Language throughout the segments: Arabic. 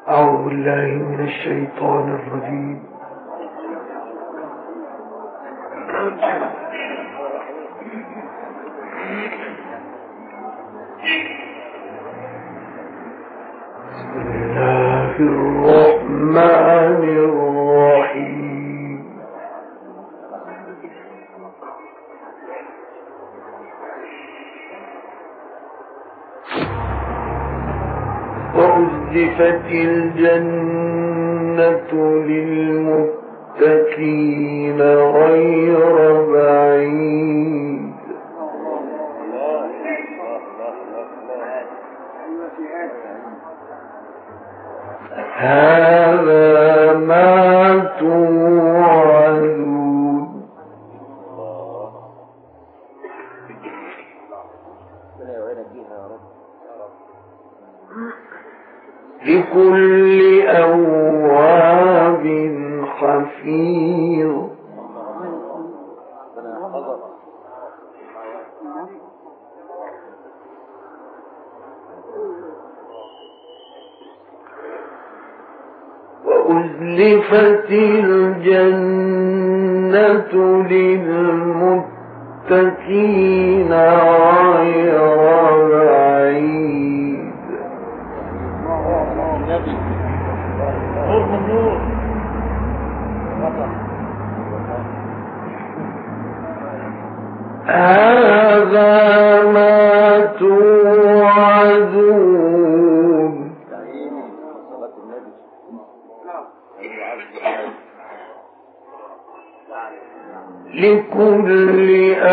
أعوذ بالله من الشيطان الرجيم. بسم الله الرحمن الرحيم. وأزلفت الجنة للمتقين غير بعيد. هذا ما توعدون. لكل أواب حفيظ. وأزلفت الجنة للمتقين غير بعيد. هذا ما توعدون. لكل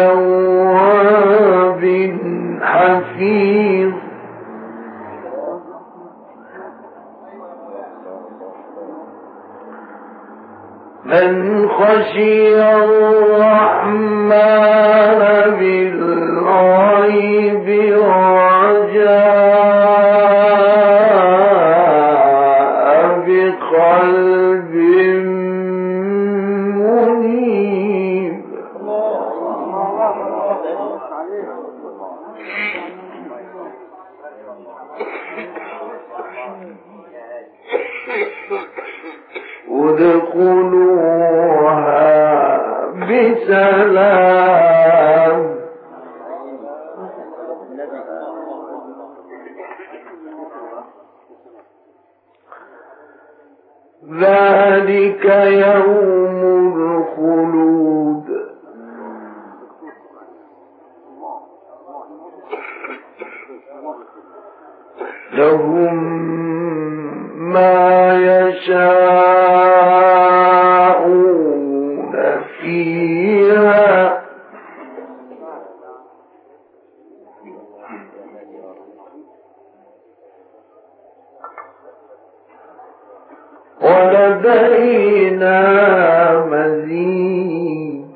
أواب حفيظ. من خشي الرحمن بالغيب وجاء بقلب منيب. ادخلوها بسلام. ذلك يوم الخلود. لهم ما يشاءون فيها ولدينا مزيد.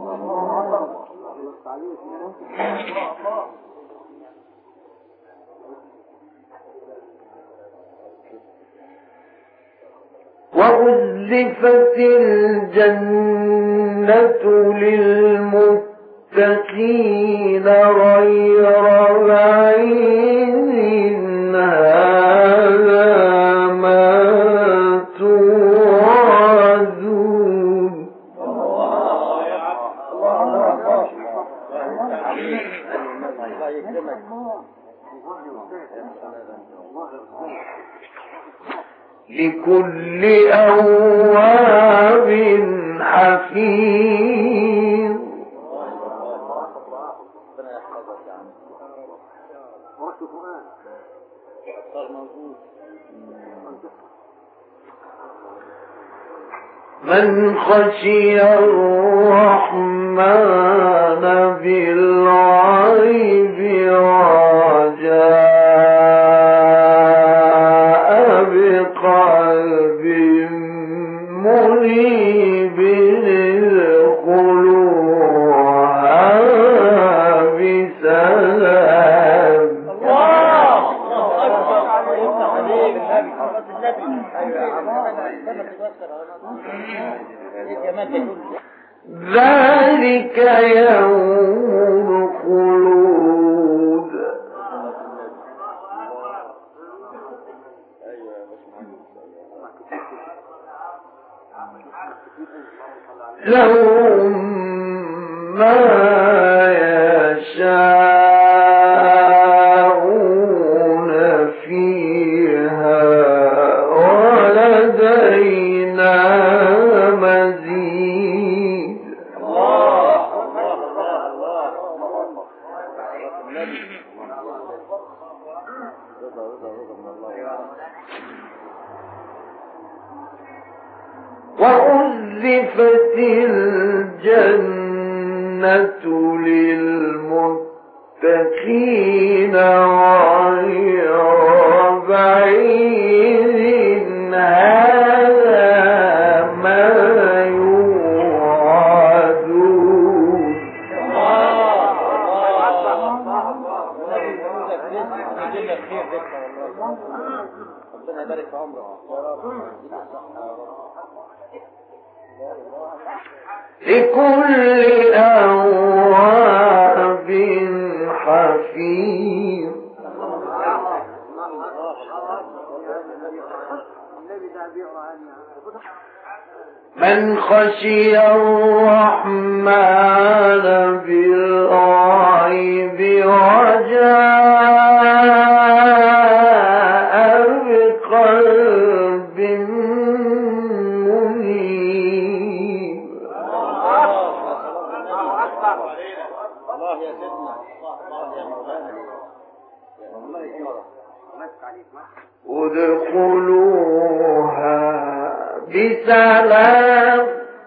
وأزلفت الجنة للمتقين غير بعيد. هذا ما توعدون. لكل أواب حفيظ. من خشي الرحمن بالغيب وجاء بقلب منيب. ادخلوها بسلام. ذلك يوم الخلود. لهم ما يشاءون فيها ولدينا مزيد. وأزلفت الجنة للمتقين غير بعيد هذا ما يوعدون. ربنا يبارك في عمرك لكل أواب حفيظ. من خشي الرحمن بالغيب وجاء بقلب منيب. الله يا سيدنا الله يا مولانا ادخلوها بسلام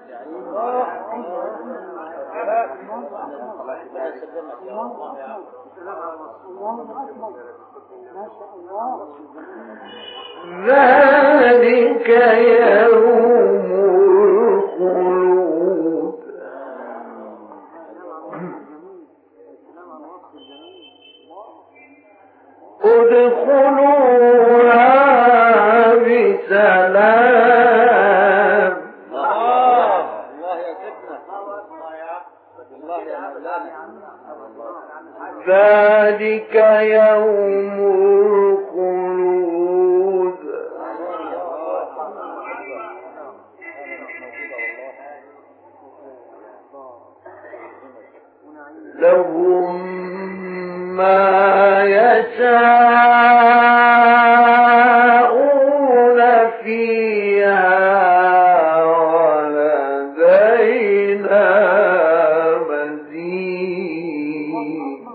ذلك يوم الخلود. ادخلوها بسلام. الله يا سيدنا الله يا مولانا ذلك يوم الخلود. لهم ما يشاءون فيها ولدينا مزيد.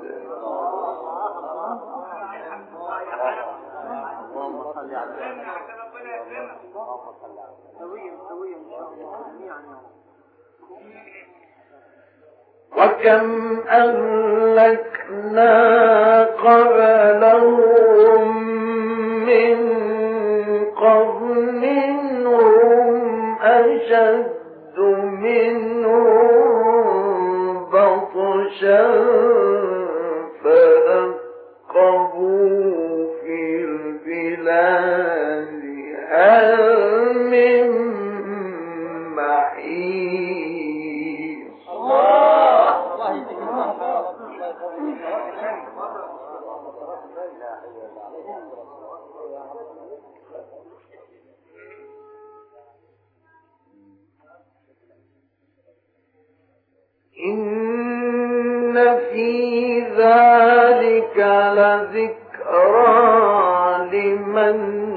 وكم أهلكنا قبلهم من قرن هم أشد منهم بطشا فنقبوا في البلاد هل من محيص. إن في ذلك لذكرى لمن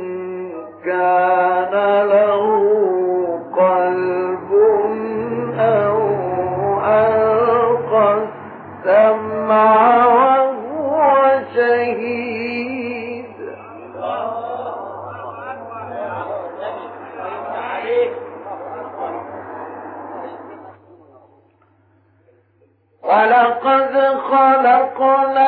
كان له قلب أو ألقى السمع وهو شهيد. ولقد خلقنا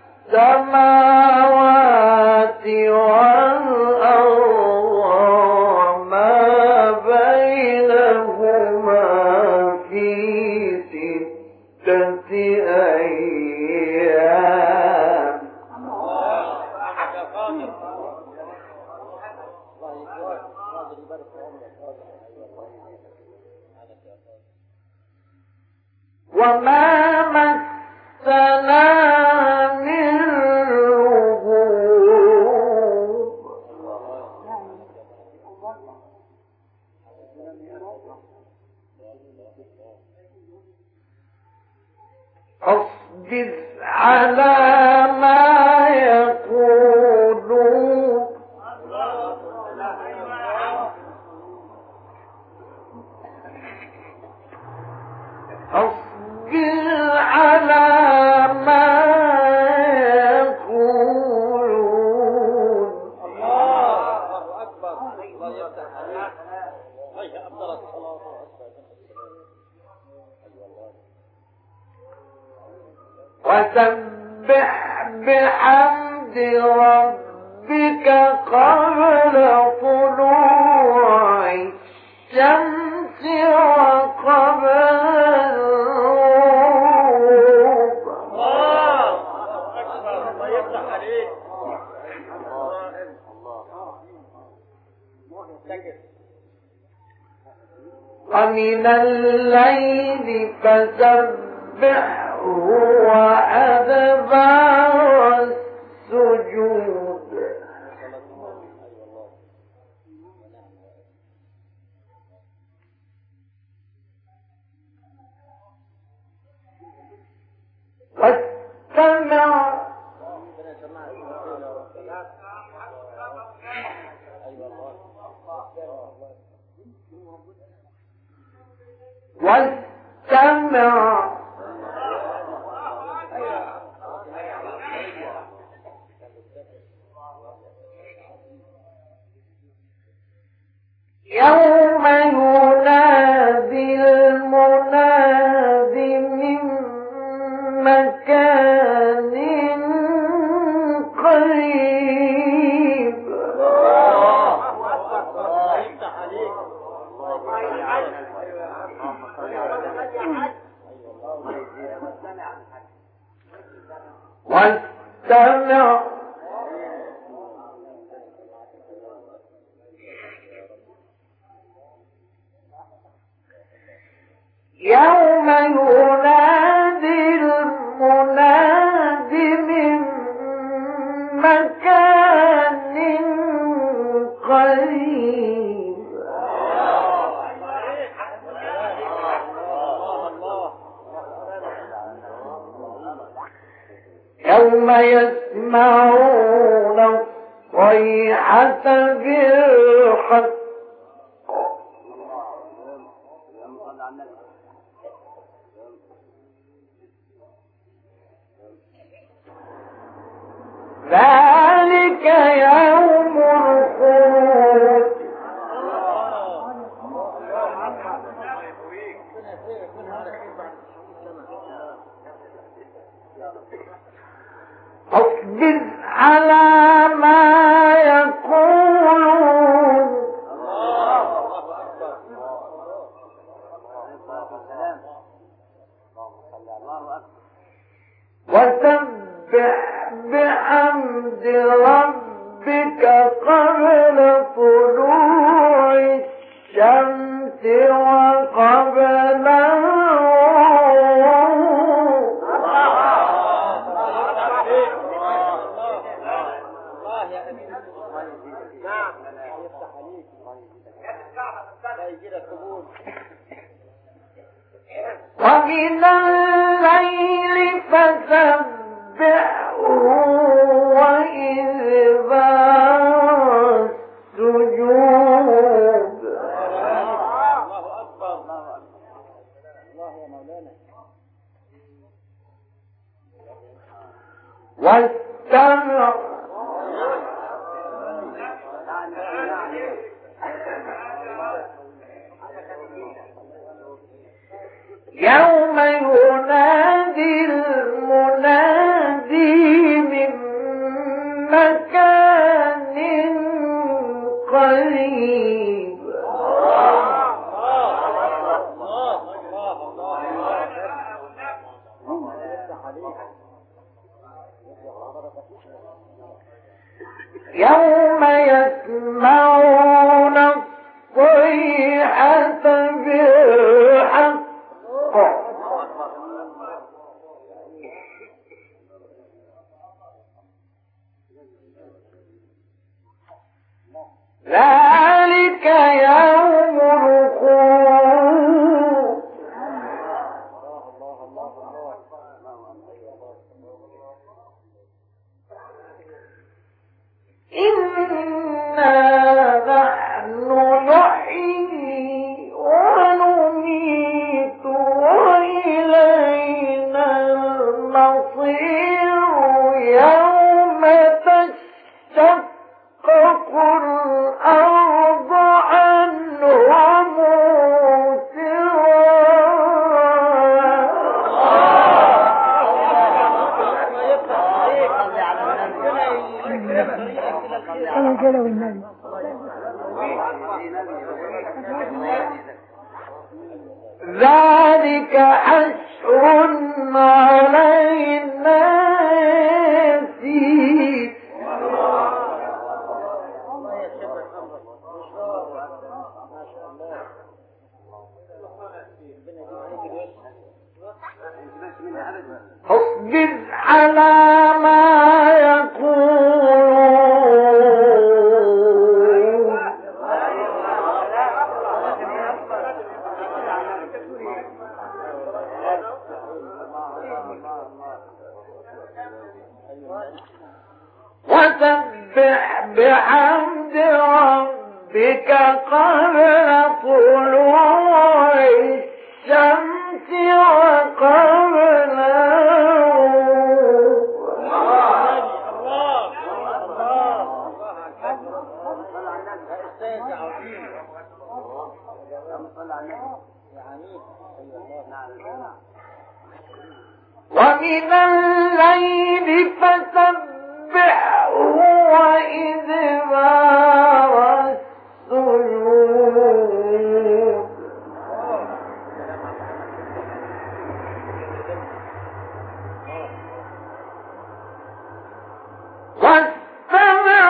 السماوات والأرض وما بينهما في 6 أيام. وما مسنا من لغوب اصبر على ما يقولون اصبر على ما يقولون. الله أكبر. الله يفتح عليك. هي أفضل الصلاة وسبح بحمد ربك قبل طلوع الشمس وقبل الغروب. الله أكبر. الله يفتح عليك. ومن الليل فسبحه وأدبار السجود. واستمع يوم ينادي المناد من مكان قريب. واستمع يوم ينادي المناد من مكان قريب. يوم يسمعون الصيحة بالحق ذلك يوم الخروج. اصبر على ما يقولون وسبح بحمد ربك قبل طلوع الشمس وقبل الغروب. ومن الليل فسبحه وإدبار السجود. الله أكبر. الله يا مولانا. واستمع يوم ينادي المنادي من مكان قريب. يوم يسمعون الصيحة بالحق ذلك ذلك حشر علينا يسير. اصبر على ما يقولون وسبح بحمد ربك قبل طلوع الشمس وقبل ومن الليل فسبحه وإدبار السجود. واستمع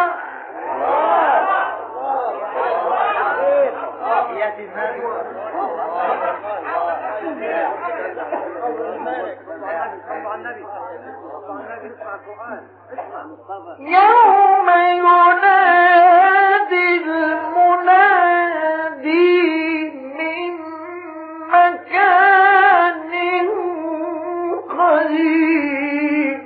يوم ينادي المنادي من مكان قريب.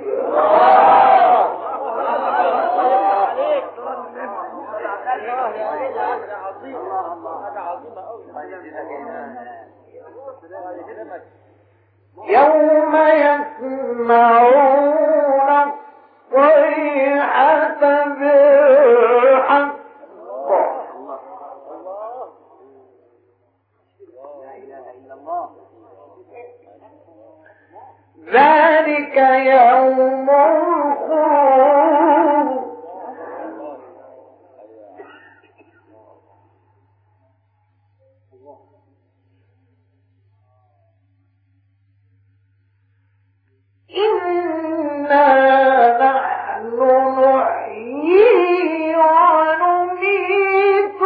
يوم يسمعون الصيحة بالحق. ذلك يوم الخروج. إنا نحن نحيي ونميت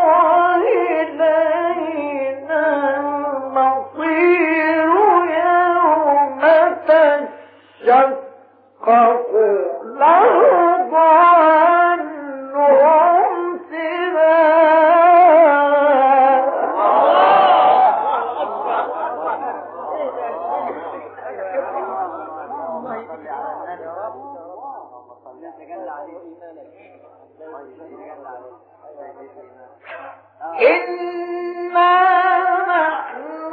وإلينا المصير يوم تشقق الأرض عنهم إنا نحن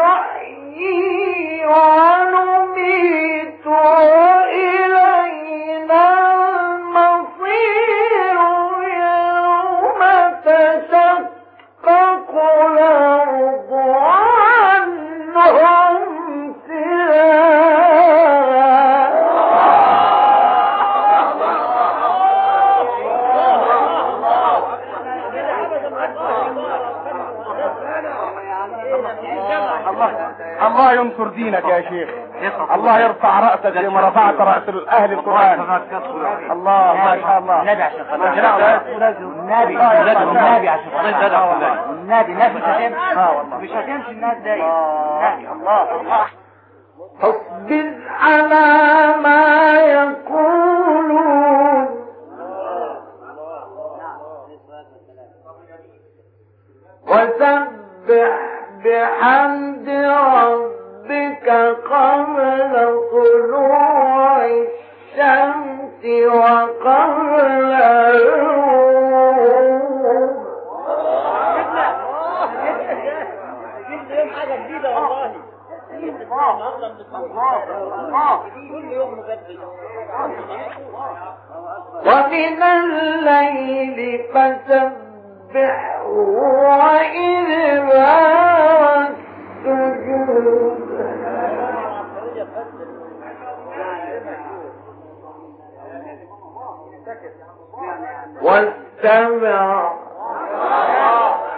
نحيي ونميت وإلينا المصير يوم تشقق الأرض عنهم الله ينصر دينك يا شيخ. الله يرفع رأسك زي ما رفعت رأس أهل القرآن. الله ما شاء الله. النبي عشان النبي عشان النبي الناس مش هتمشي الناس دايما. الله اصبر على ما يقولون وسبح بحمد ربك قبل طلوع الشمس وقبل الغروب. حاجة جديدة والله. كل يوم مجدد. ومن الليل فسبحه وإدبار السجود. واستمع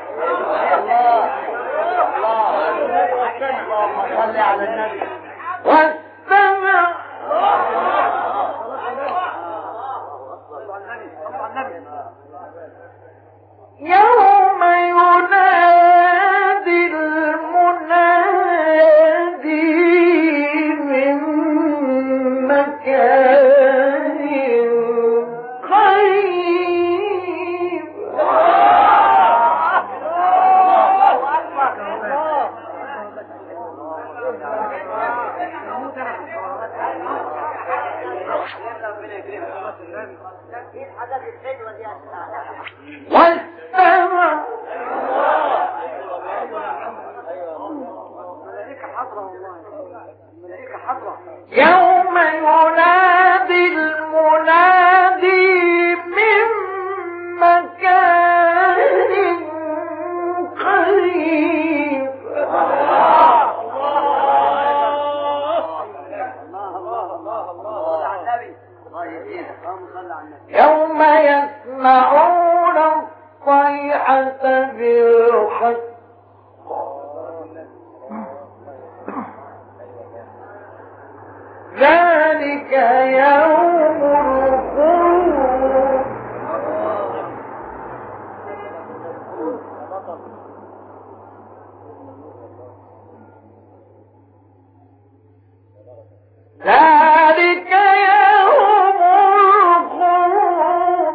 بالحق ذلك يوم الخروج ذلك يوم الخروج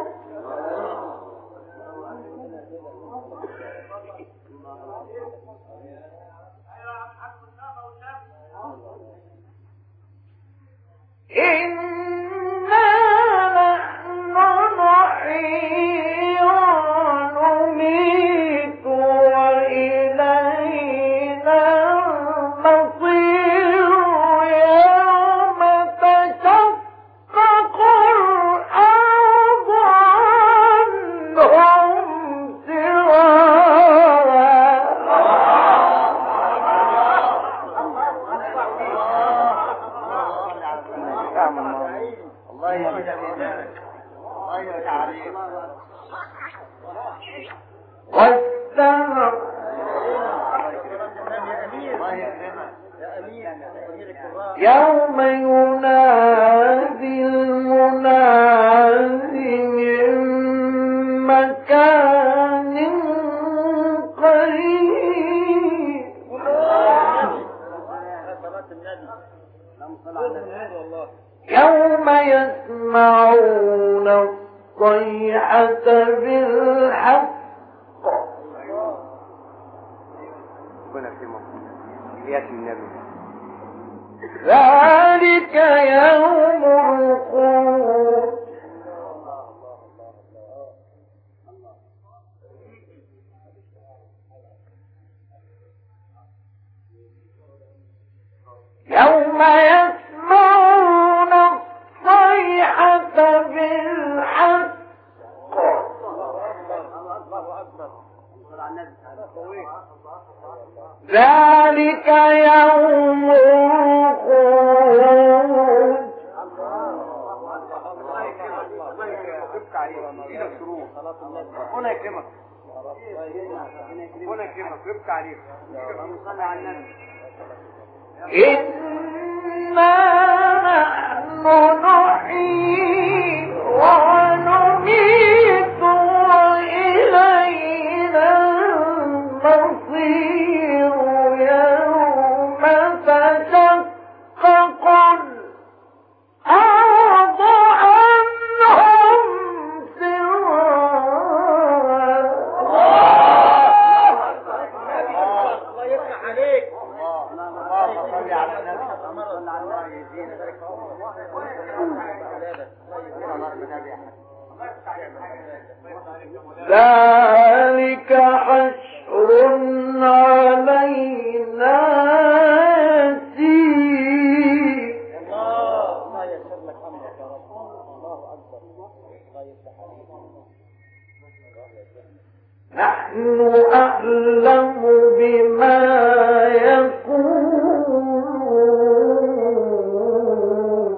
إنا نحن نحيي ونميت وإلينا المصير يوم تشقق الأرض عنهم والسمع يوم ينادي المنادي من مكان قريب يوم يسمعون الصيحة بالحق ذلك يوم الخروج يوم يسمعون الصيحة بالحق ذلك يوم الخروج هنا يكرمك هنا يكرمك يبكى عليك صلى على النبي إنا نحن نحيي ونميت وإلينا المصير يوم تشقق الأرض عنهم سرا الله يفتح عليك ذلك حشر علينا يسير الله يسر لك امرك يا رب الله اكبر الله يفتح عليك نحن أعلم بما يقولون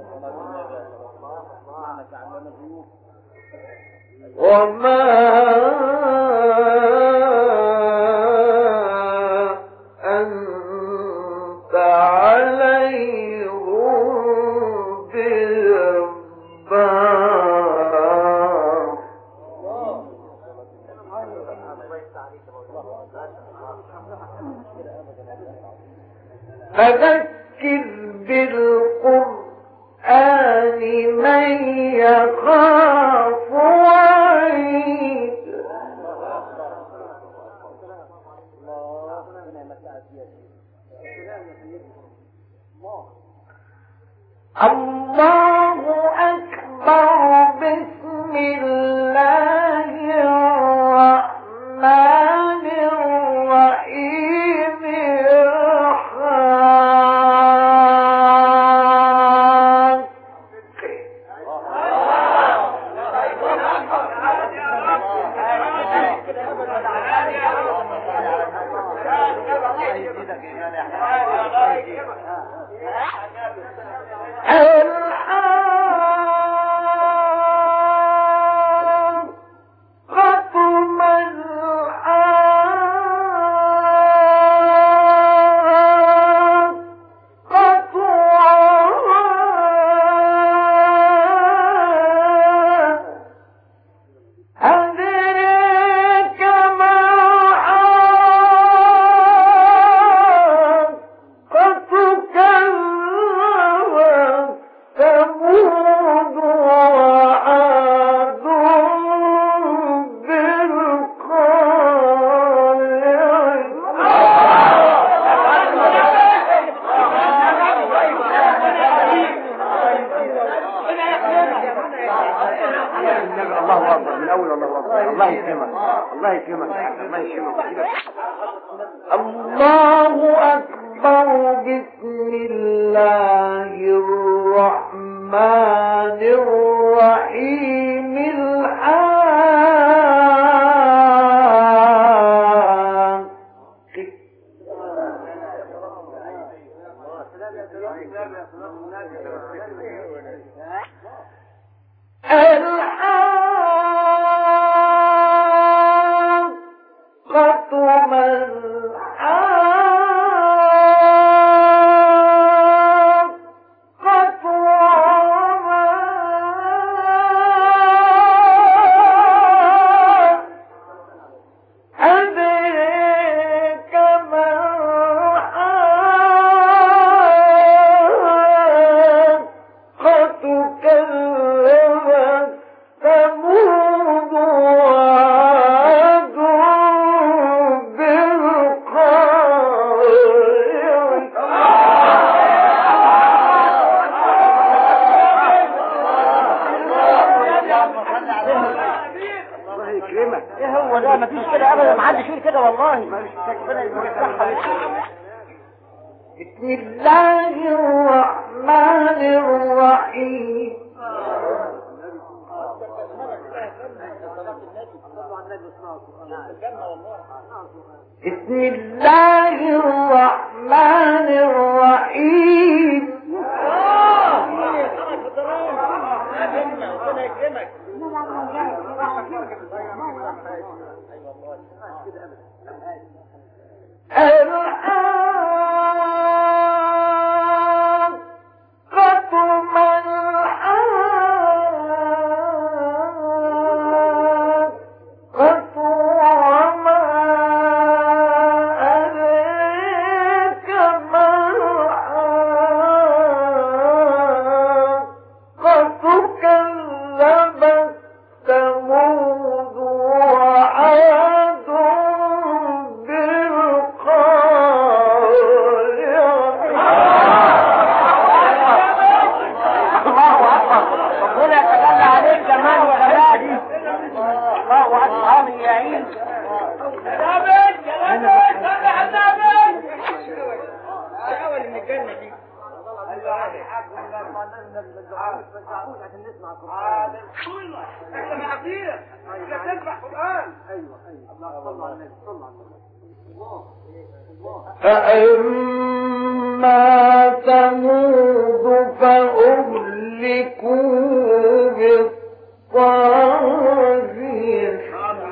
وما أنت عليهم بجبار فذكر بالقرآن من يخاف وعيد الله أكبر بسم الله الرحمن الرحيم الحاقة ما الله أكبر. بسم الله الرحمن الرحيم. بسم الله الرحمن الرحيم. بسم الله الرحمن الرحيم. فأما ثمود فأهلكوا بالطاغية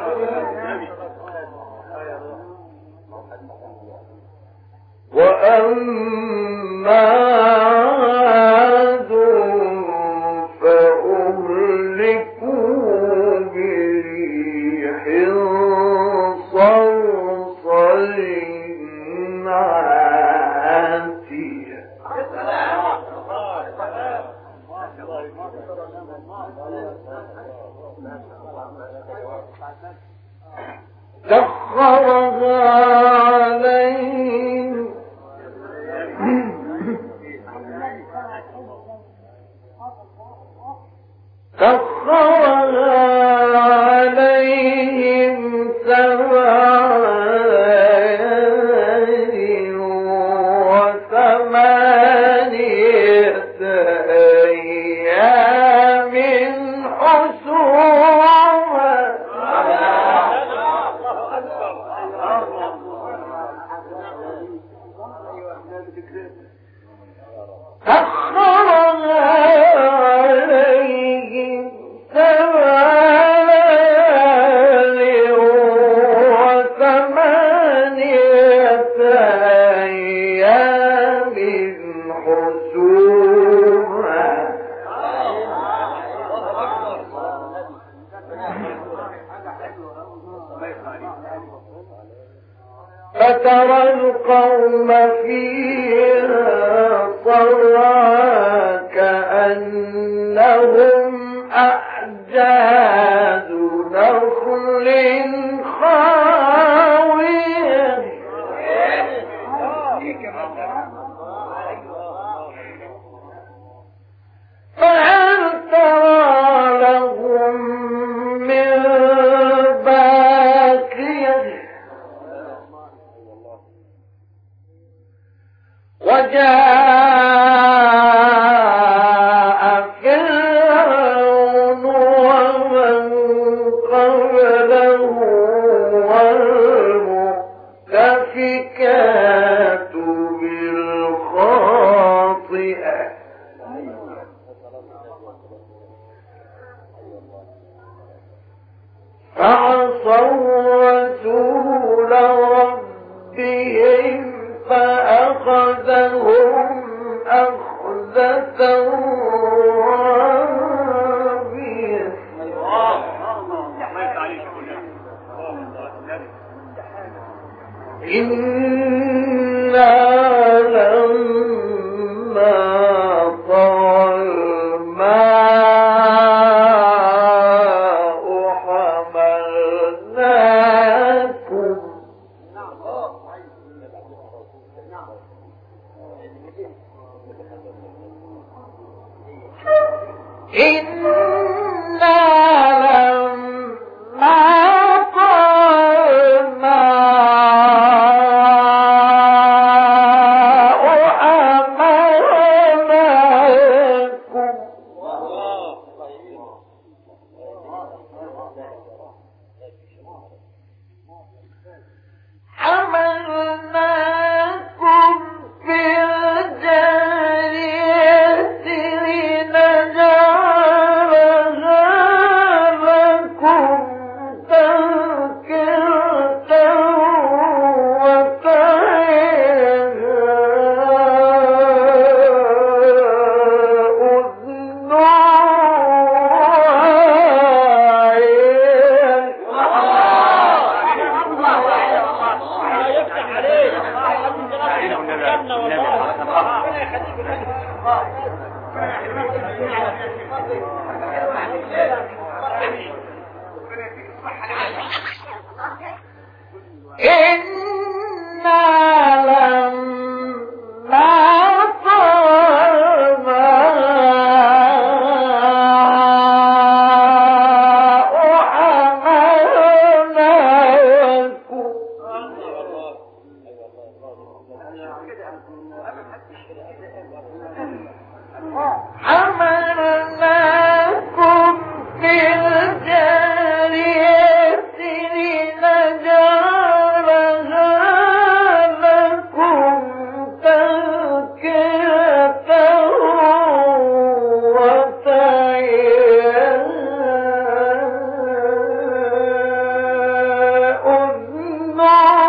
وأما عاد فأهلكوا بريح صرصر عاتية سخرها عليهم سبع ليال وثمانية أيام حسوما سخرها عليهم سبع ليال وثمانية أيام حسوما فترى القوم فيها صرعى كأنهم أعجاز نخل خاوية فهل ترى لهم من باقية وجاء فرعون ومن قبله والمؤتفكات بالخاطئة فعصوا رسول ربهم فأخذهم أخذة رابية إنا لما طغى الماء حملناكم إنا لما طغى الماء حملناكم حملناكم في الجارية لنجعلها لكم تذكرة وتعيها أذن إنا لما طغى الماء حملناكم حملناكم في الجارية لنجعلها لكم تذكرة وتعيها أذن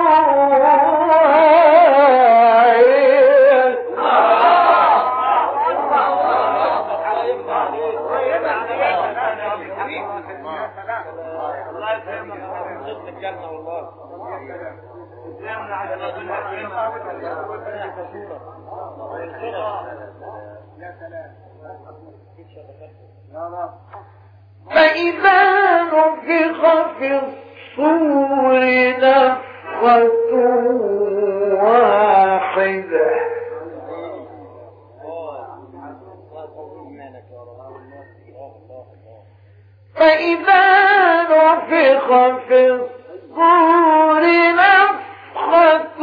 فإذا نفخ في الصور نفخة واحدة فإذا نفخ في الصور نفخة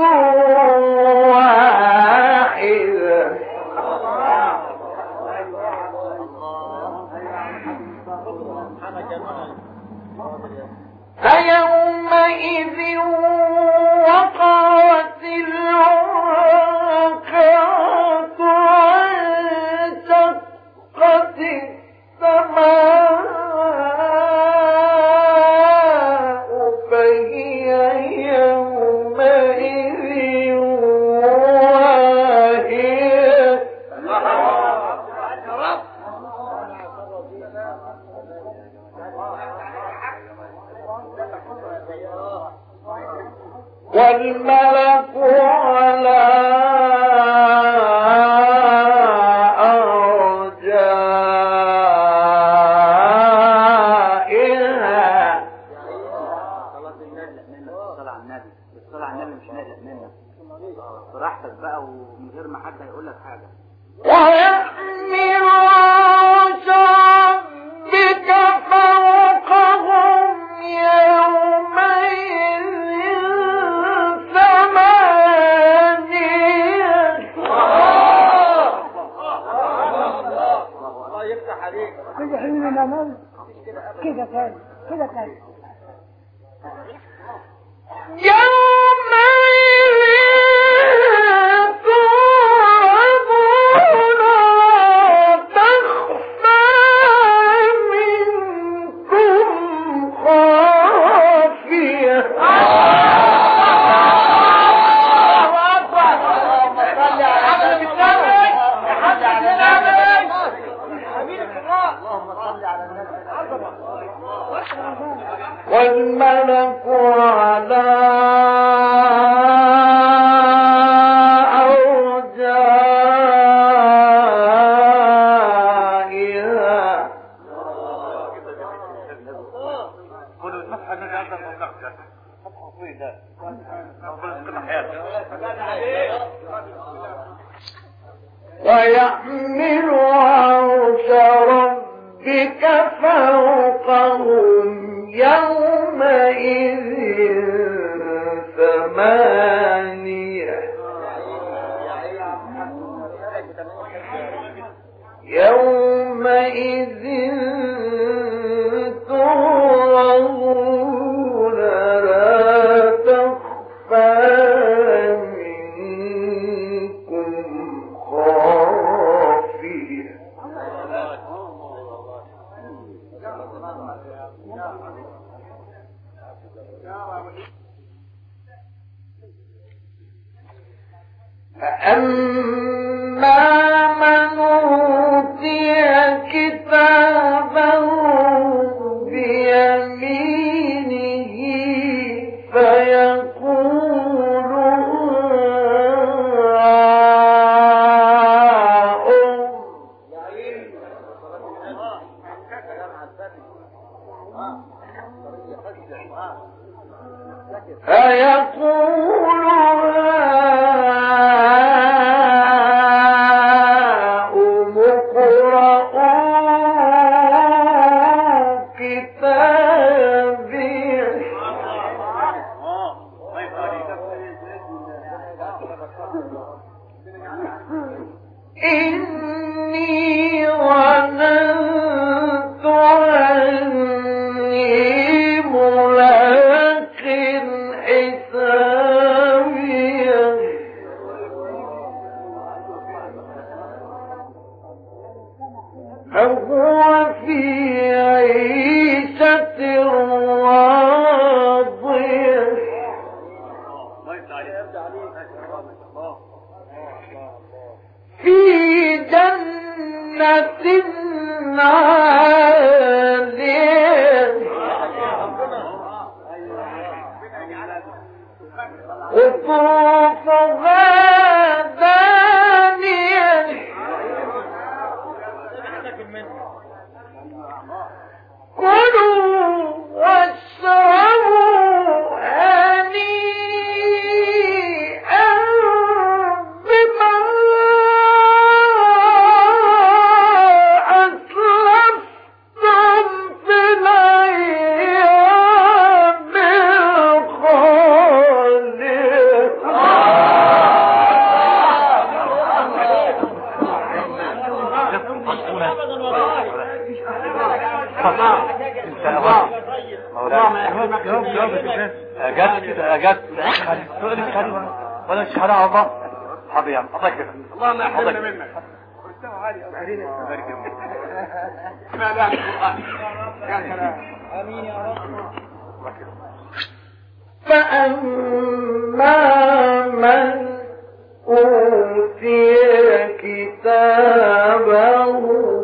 واحدة فيومئذ وقعت الواقعة وانشقت السماء فهي يومئذ واهية والملك على أرجائها الصلاة على النبي مش نقلق منك براحتك بقى ومن غير ما حد هيقول لك حاجة ويحمل عرش ربك فوقهم يومئذ ثمانية كمان كده تاني كده تاني. والملك على أرجائها ويحمل عرش ربك فوقهم يومئذ ثمانية يومئذ تعرضون لا تخفى منكم خافية فأما من أوتي كتابه بيمينه فيقول هاؤم اقرءوا كتابيه إني ظننت أني ملاق حسابيه فهو في عيشة راضية في جنة عالية قطوفها دانية كلوا واشربوا هنيئا بما أسلفتم في الأيام اجت ولا الشهادة على الله حاضر يا الله كده اللهم احرمنا منك مستوى عالي ما لا القرآن امين يا رب. فأما من أوتي كتابه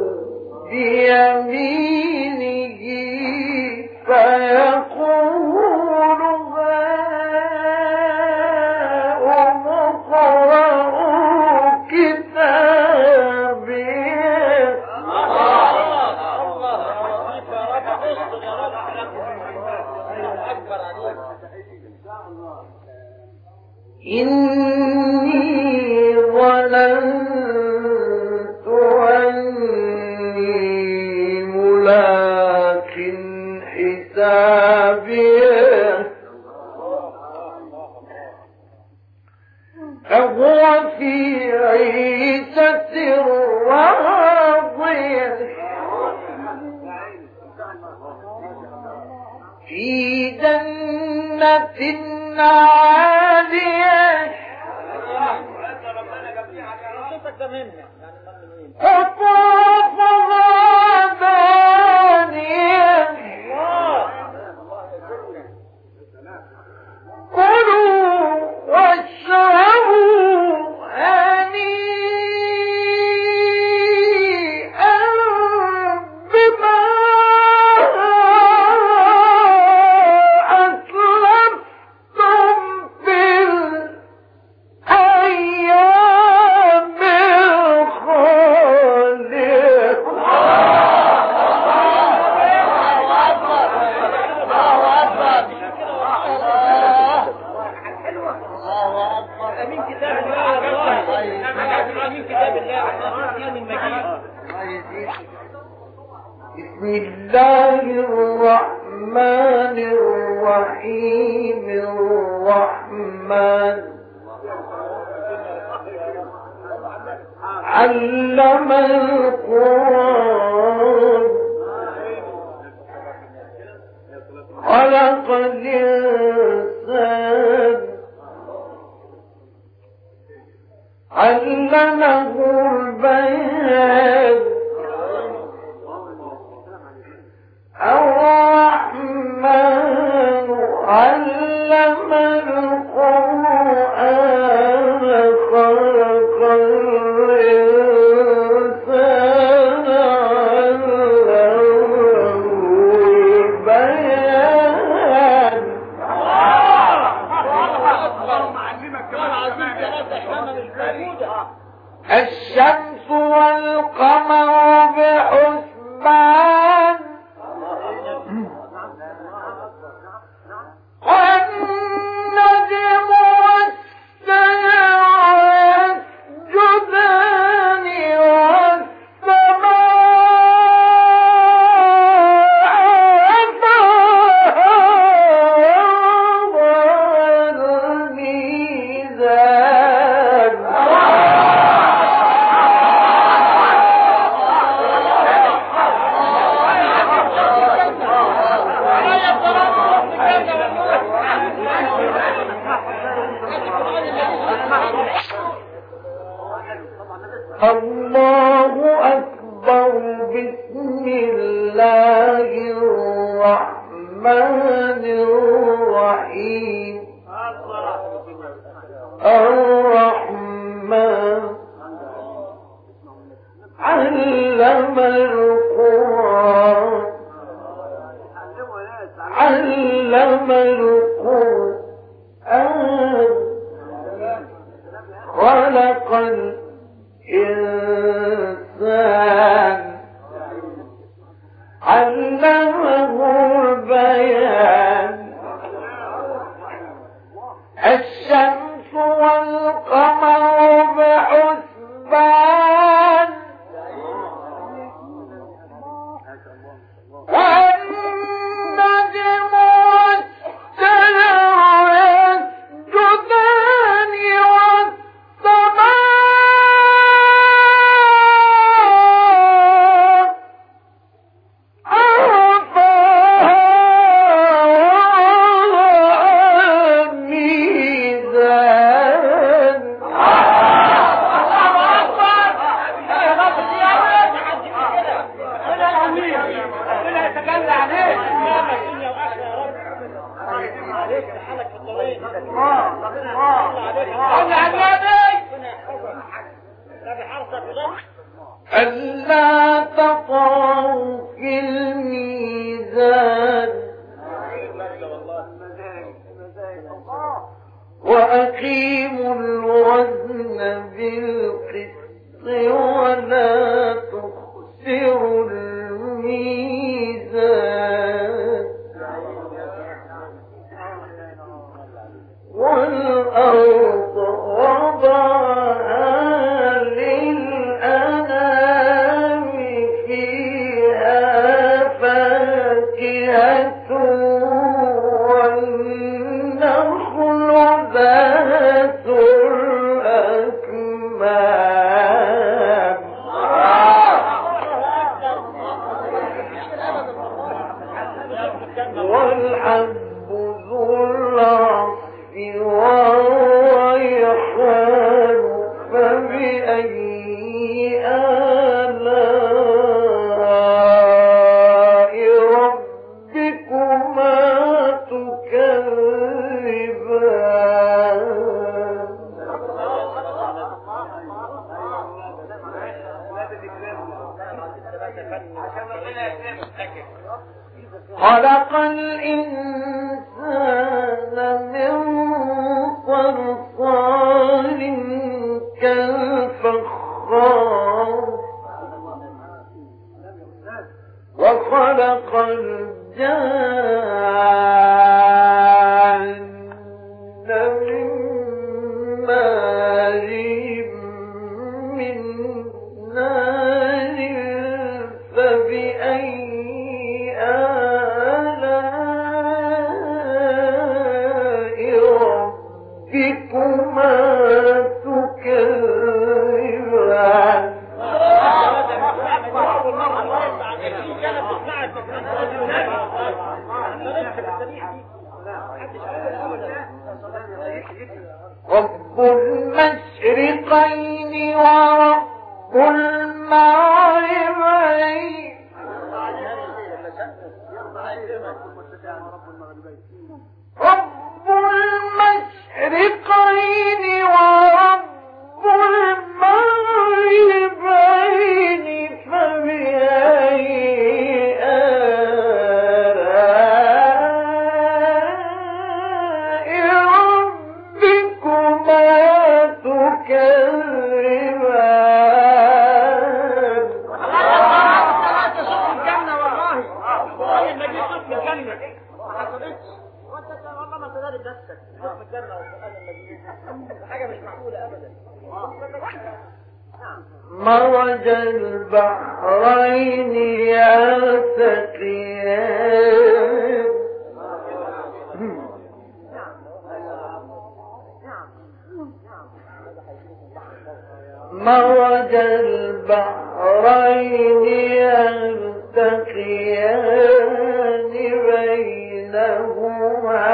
بيمينه فيقول هاؤم اقرءوا كتابيه إني ظننت أني ملاق حسابيه فهو في عيشة راضية عالية قطوفها دانية كلوا واشربوا هنيئا بما أسلفتم في الأيام الخالية. بسم الله الرحمن الرحيم. الرحمن علم القرآن خلق الإنسان علمه البيان. الرحمن علم القرآن خلق الإنسان علمه البيان. الشمس والقمر بحسبان والنجم والشجر يسجدان والسماء والميزان. الله أكبر. بسم الله الرحمن الرحيم. الرحمن علم القرآن علم القرآن خلق الإنسان علمه البيان. الشمس والقمر بحسبان والنجم والشجر يسجدان ألا تطغوا في الميزان وأقيموا الوزن بالقسط ولا تخسروا الميزان والأرض وضعها للأنام فيها فاكهة والنخل ذات صلصال كالفخار وخلق الجان من مارج من نار فبأي آلاء ربكما تكذبان رب المشرقين ورب المغربين رب المشرقين ورب المغربين فبأي آلاء ربكما تكذبان مرج البحرين يلتقيان مرج البحرين يلتقيان بينهما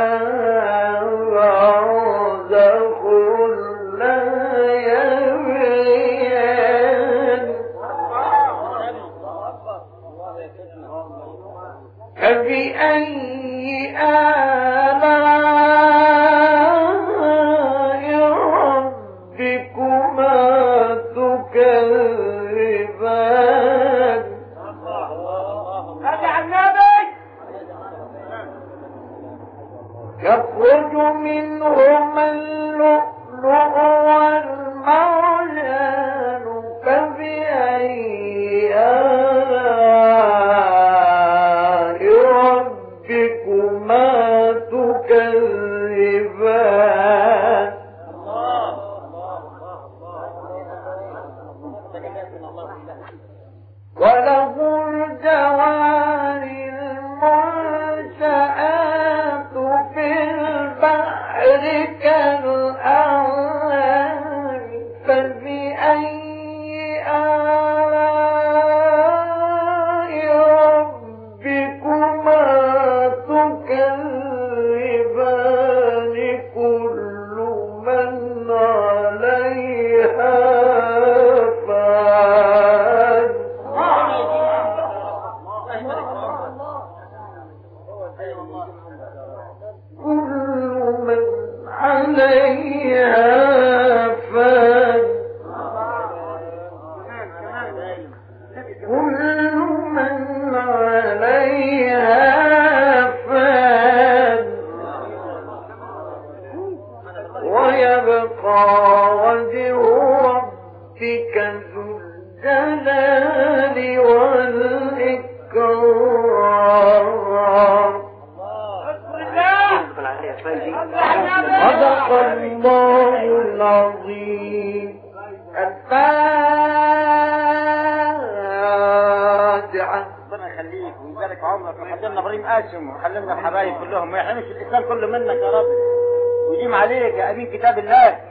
برزخ لا يبغيان فبأي آلاء ربكما تكذبان يخرج منهما اللؤلؤ والمرجان فبأي آلاء ربكما تكذبان وله الجوار المنشآت في البحر كالأعلام فبأي آلاء ربكما تكذبان كل من عليها فان كل من عليها فان كل من عليها فان ويبقى وجه ربك ذو الجلال والإكرام صدق الله العظيم. الفاتحة. ربنا يخليك ويبارك عمرك ويحلمنا ابراهيم قاسم ويحلمنا الحبايب كلهم ما يحرمش الاسلام كله منك يا رب ويديم عليك يا امين كتاب الله.